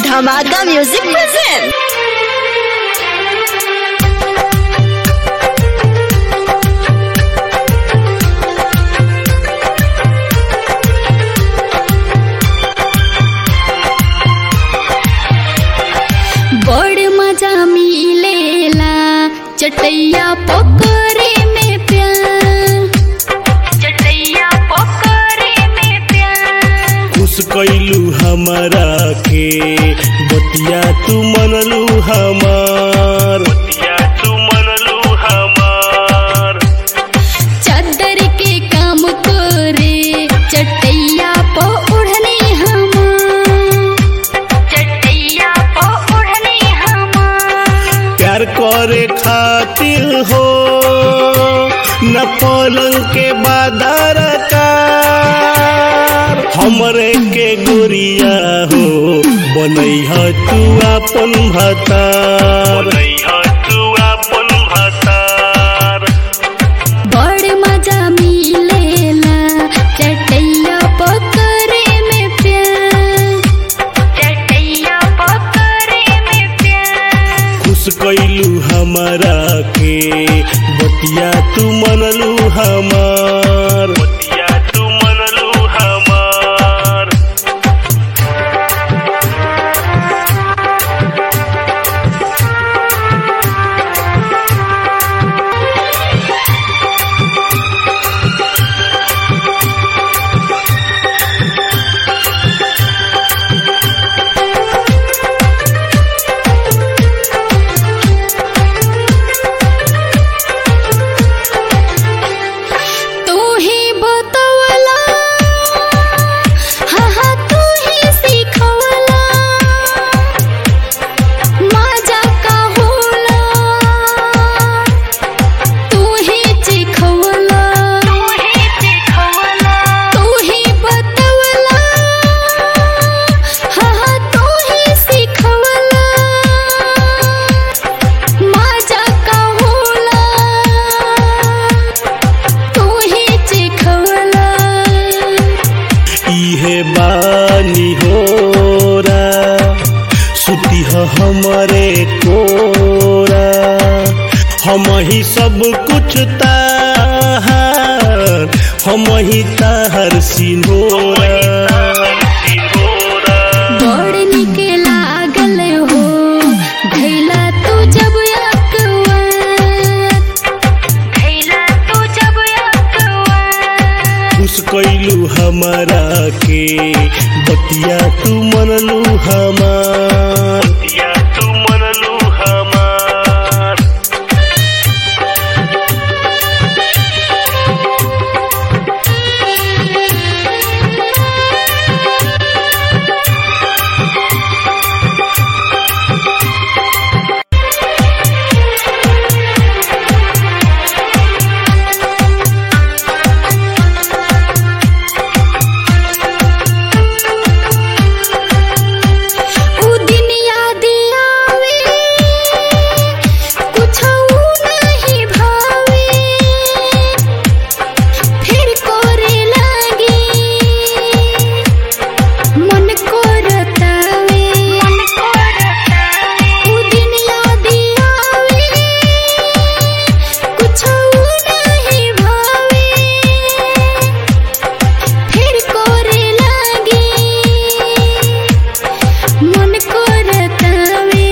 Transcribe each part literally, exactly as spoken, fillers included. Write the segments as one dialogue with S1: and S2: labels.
S1: धमाका music present.
S2: बड़ मजा मिलेला चटैया पकड़े में प्यार, चटैया पकड़े में प्यार।
S3: खुश कैलू हमारा के बतिया तू मनलू हमार, बतिया तू मनलू हमार।
S2: चादर के काम करे चटैया प ओढ़ने हमार, चटैया प ओढ़ने हमार।
S3: प्यार करे खातिर हो न पलंग के बादर का, हमरे के गोरिया हो बनैह तू अपन भतार, बनैह तू अपन भतार।
S2: बड़ मजा मिलेला चटैया पकड़े में प्यार, चटैया पकड़े में प्यार।
S3: खुश कैलू हमारा के बतिया तू मनलू हमार, बतिया तू मनलू हमार।
S2: तू ही बतवला, हाँ हाँ तू ही सिखवला, मजा का होला तू ही चिखवला, तू ही चिखवला। तू ही बतवला, हाँ हाँ तू ही सिखवला, मजा का होला तू ही चिखवला।
S3: इहे बानी होरा सुती ह हमरे कोरा, हम ही सब कुछ ताहार, हम ही ताहर सिनोरा।
S2: बड़ निक लागल हो धैला तू जब अकवार, धैला तू जब अकवार।
S3: खुश कैलू हमारा के बतिया तू मनलू हमार, बतिया तू मनलू हमार।
S2: उ दिन याद आवे कुछो नहीं भावे, फिर कोरे लागे मन को रतावे, मन को रतावे। उ दिन याद आवे कुछो नहीं भावे, फिर कोरे लागे मन को रतावे।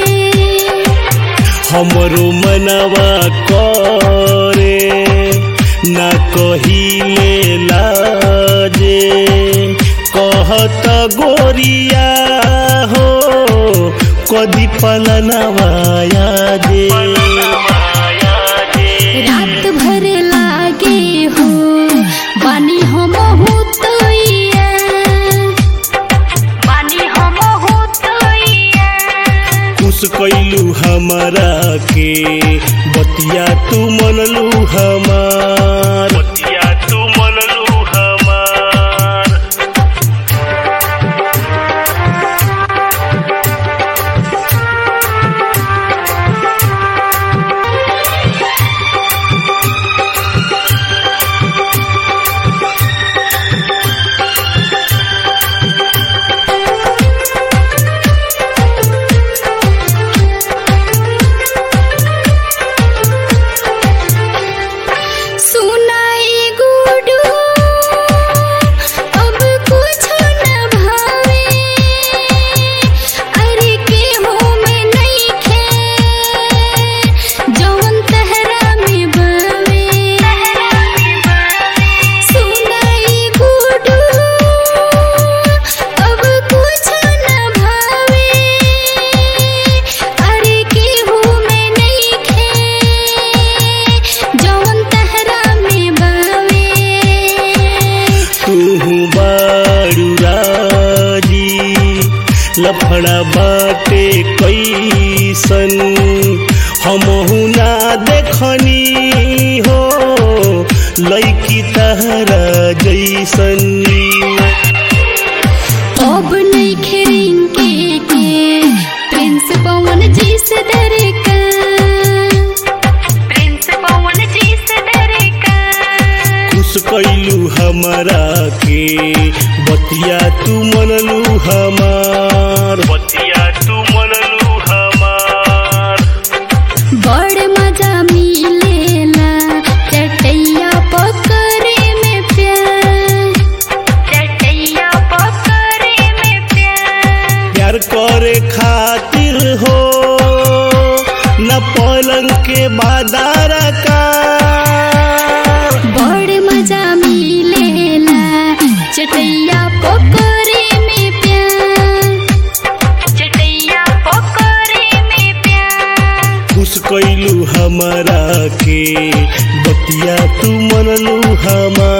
S3: हमरो मनवा करे ना कहिले लाजे, कहत गोरिया हो कदी पलनवा याजे।
S2: रात भर लागे हो बानी हम होतैया, बानी हम होतैया।
S3: खुश कैलू हमारा के बतिया तू मनलू हमार, बतिया तू मनलू हमार। बारू राजी लफड़ा बाटे कैसन हमहु ना देखनी हो लइकी तहरा जैसन
S2: अब नहीं खेरेंगे के प्रिंस पवन जी से डरे का प्रिंस पवन जी से डरे का
S3: खुश कैलू हमरा के बतिया तू मनलू हमार बतिया तू मनलू हमार
S2: बड़ मजा मिलेला चटैया पकड़े में प्यार चटैया पकड़े में प्यार
S3: प्यार करे खातिर हो न पलंग के बादार का
S2: बड़ मजा मिलेला चटैया पकड़े में प्यार चटैया पकड़े में प्यार
S3: खुश कैलू हमरा के बतिया तू मनलू हमार।